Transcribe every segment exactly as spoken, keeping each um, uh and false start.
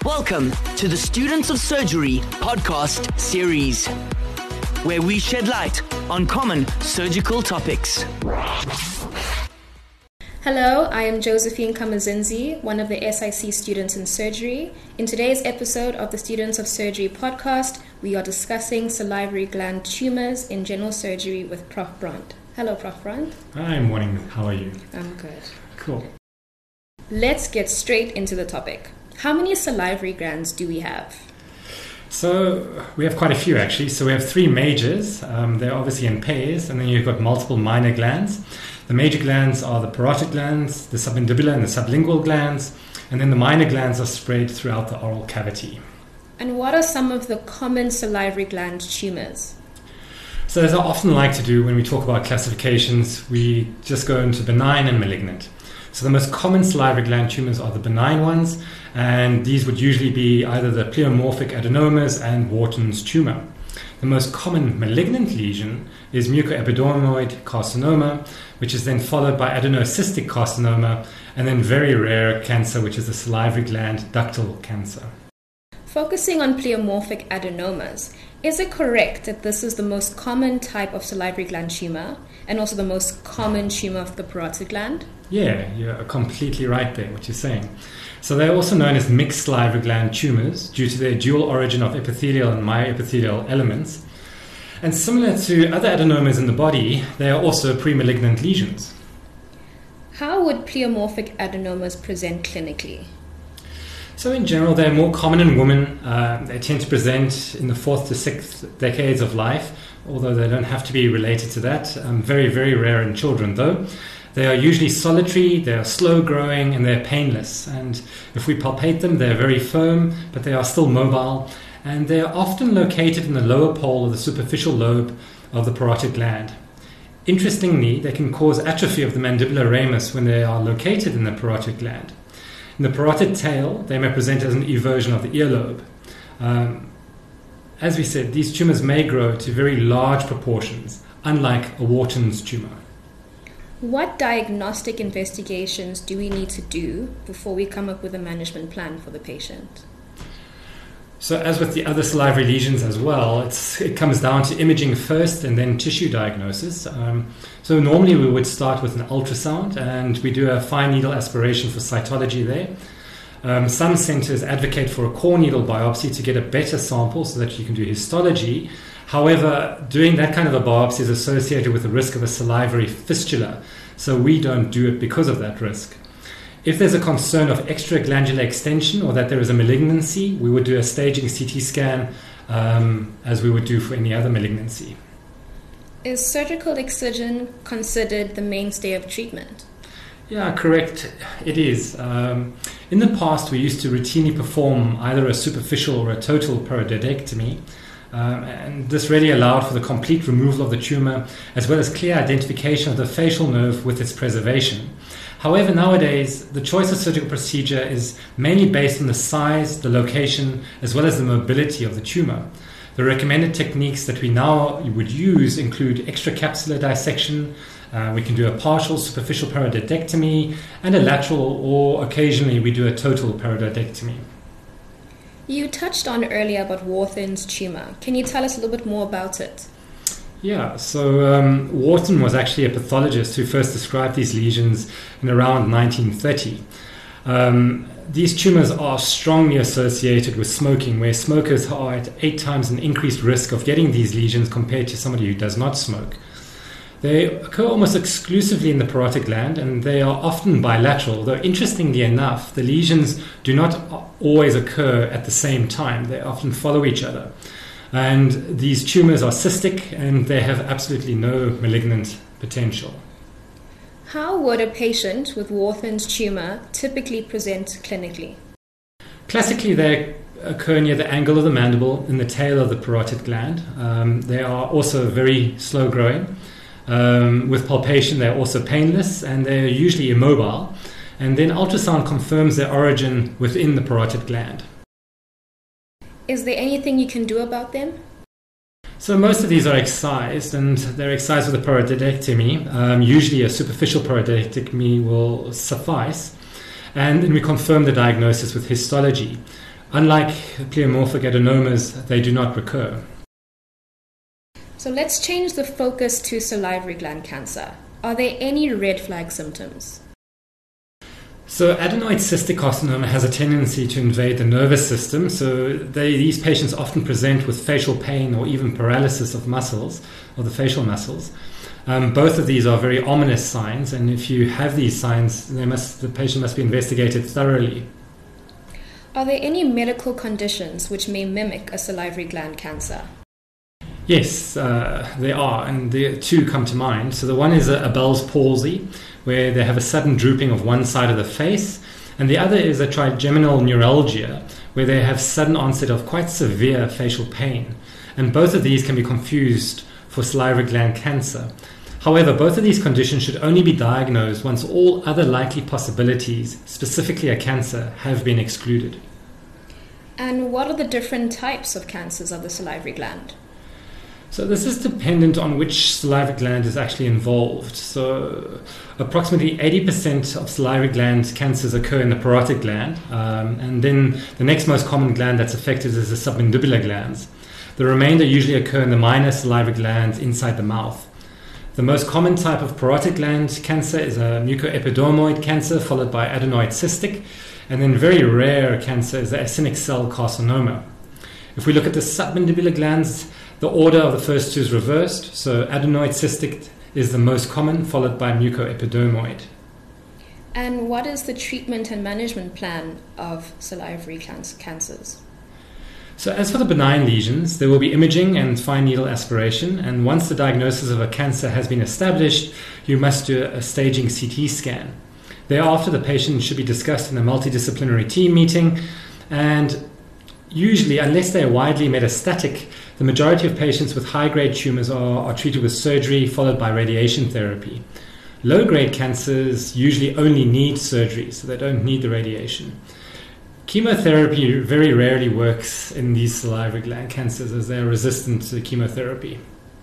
Welcome to the Students of Surgery podcast series, where we shed light on common surgical topics. Hello, I am Josephine Kamazinzi, one of the S I C students in surgery. In today's episode of the Students of Surgery podcast, we are discussing salivary gland tumors in general surgery with Professor Brandt. Hello, Professor Brandt. Hi, morning. How are you? I'm good. Cool. Let's get straight into the topic. How many salivary glands do we have? So we have quite a few actually. So we have three majors. Um, they're obviously in pairs, and then you've got multiple minor glands. The major glands are the parotid glands, the submandibular and the sublingual glands, and then the minor glands are spread throughout the oral cavity. And what are some of the common salivary gland tumors? So as I often like to do when we talk about classifications, we just go into benign and malignant. So the most common salivary gland tumors are the benign ones, and these would usually be either the pleomorphic adenomas and Wharton's tumor. The most common malignant lesion is mucoepidermoid carcinoma, which is then followed by adenocystic carcinoma, and then very rare cancer, which is the salivary gland ductal cancer. Focusing on pleomorphic adenomas, is it correct that this is the most common type of salivary gland tumor and also the most common tumor of the parotid gland? Yeah, you're completely right there, what you're saying. So they're also known as mixed salivary gland tumors due to their dual origin of epithelial and myoepithelial elements. And similar to other adenomas in the body, they are also premalignant lesions. How would pleomorphic adenomas present clinically? So in general, they're more common in women. Uh, they tend to present in the fourth to sixth decades of life, although they don't have to be related to that. Um, very, very rare in children, though. They are usually solitary, they are slow growing, and they're painless. And if we palpate them, they're very firm, but they are still mobile. And they're often located in the lower pole of the superficial lobe of the parotid gland. Interestingly, they can cause atrophy of the mandibular ramus when they are located in the parotid gland. In the parotid tail, they may present as an eversion of the earlobe. Um, as we said, these tumors may grow to very large proportions, unlike a Wharton's tumor. What diagnostic investigations do we need to do before we come up with a management plan for the patient? So as with the other salivary lesions as well, it's, it comes down to imaging first and then tissue diagnosis. Um, so normally we would start with an ultrasound, and we do a fine needle aspiration for cytology there. Um, some centers advocate for a core needle biopsy to get a better sample so that you can do histology. However, doing that kind of a biopsy is associated with the risk of a salivary fistula, so we don't do it because of that risk. If there's a concern of extraglandular extension or that there is a malignancy, we would do a staging C T scan um, as we would do for any other malignancy. Is surgical excision considered the mainstay of treatment? Yeah, correct. It is. Um, in the past, we used to routinely perform either a superficial or a total parotidectomy. Um, and this really allowed for the complete removal of the tumor, as well as clear identification of the facial nerve with its preservation. However, nowadays, the choice of surgical procedure is mainly based on the size, the location, as well as the mobility of the tumor. The recommended techniques that we now would use include extracapsular dissection. Uh, we can do a partial superficial parotidectomy and a lateral, or occasionally we do a total parotidectomy. You touched on earlier about Wharton's tumor. Can you tell us a little bit more about it? Yeah, so um, Wharton was actually a pathologist who first described these lesions in around nineteen thirty. Um, these tumors are strongly associated with smoking, where smokers are at eight times an increased risk of getting these lesions compared to somebody who does not smoke. They occur almost exclusively in the parotid gland, and they are often bilateral, though interestingly enough, the lesions do not always occur at the same time. They often follow each other. And these tumors are cystic, and they have absolutely no malignant potential. How would a patient with Wharton's tumor typically present clinically? Classically, they occur near the angle of the mandible in the tail of the parotid gland. Um, they are also very slow growing. Um, with palpation, they're also painless, and they're usually immobile. And then ultrasound confirms their origin within the parotid gland. Is there anything you can do about them? So most of these are excised, and they're excised with a parotidectomy. Um, usually a superficial parotidectomy will suffice. And then we confirm the diagnosis with histology. Unlike pleomorphic adenomas, they do not recur. So let's change the focus to salivary gland cancer. Are there any red flag symptoms? So adenoid cystic carcinoma has a tendency to invade the nervous system, so they, these patients often present with facial pain or even paralysis of muscles, or the facial muscles. Um, both of these are very ominous signs, and if you have these signs, they must, the patient must be investigated thoroughly. Are there any medical conditions which may mimic a salivary gland cancer? Yes, uh, there are, and the two come to mind. So the one is a, a Bell's palsy, where they have a sudden drooping of one side of the face, and the other is a trigeminal neuralgia, where they have sudden onset of quite severe facial pain. And both of these can be confused for salivary gland cancer. However, both of these conditions should only be diagnosed once all other likely possibilities, specifically a cancer, have been excluded. And what are the different types of cancers of the salivary gland? So this is dependent on which salivary gland is actually involved. So approximately eighty percent of salivary gland cancers occur in the parotid gland, um, and then the next most common gland that's affected is the submandibular glands. The remainder usually occur in the minor salivary glands inside the mouth. The most common type of parotid gland cancer is a mucoepidermoid cancer, followed by adenoid cystic, and then very rare cancer is the acinic cell carcinoma. If we look at the submandibular glands, the order of the first two is reversed, so adenoid cystic is the most common, followed by mucoepidermoid. And what is the treatment and management plan of salivary cancers? So as for the benign lesions, there will be imaging and fine needle aspiration, and once the diagnosis of a cancer has been established, you must do a staging C T scan. Thereafter, the patient should be discussed in a multidisciplinary team meeting, and usually, unless they are widely metastatic, the majority of patients with high-grade tumors are, are treated with surgery followed by radiation therapy. Low-grade cancers usually only need surgery, so they don't need the radiation. Chemotherapy very rarely works in these salivary gland cancers as they are resistant to chemotherapy.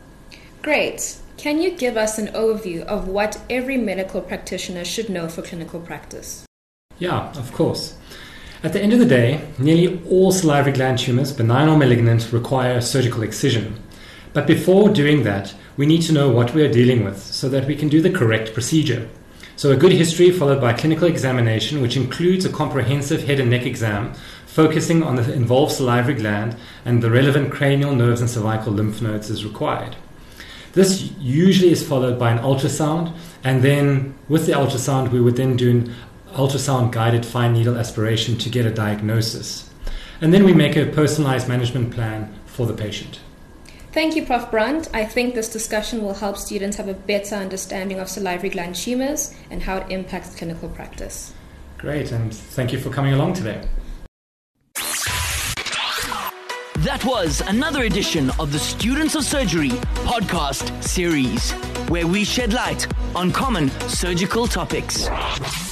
Great. Can you give us an overview of what every medical practitioner should know for clinical practice? Yeah, of course. At the end of the day, nearly all salivary gland tumors, benign or malignant, require surgical excision. But before doing that, we need to know what we are dealing with so that we can do the correct procedure. So a good history followed by clinical examination, which includes a comprehensive head and neck exam, focusing on the involved salivary gland and the relevant cranial nerves and cervical lymph nodes is required. This usually is followed by an ultrasound, and then with the ultrasound, we would then do an ultrasound-guided fine needle aspiration to get a diagnosis. And then we make a personalized management plan for the patient. Thank you, Professor Brandt. I think this discussion will help students have a better understanding of salivary gland tumors and how it impacts clinical practice. Great, and thank you for coming along today. That was another edition of the Students of Surgery podcast series, where we shed light on common surgical topics.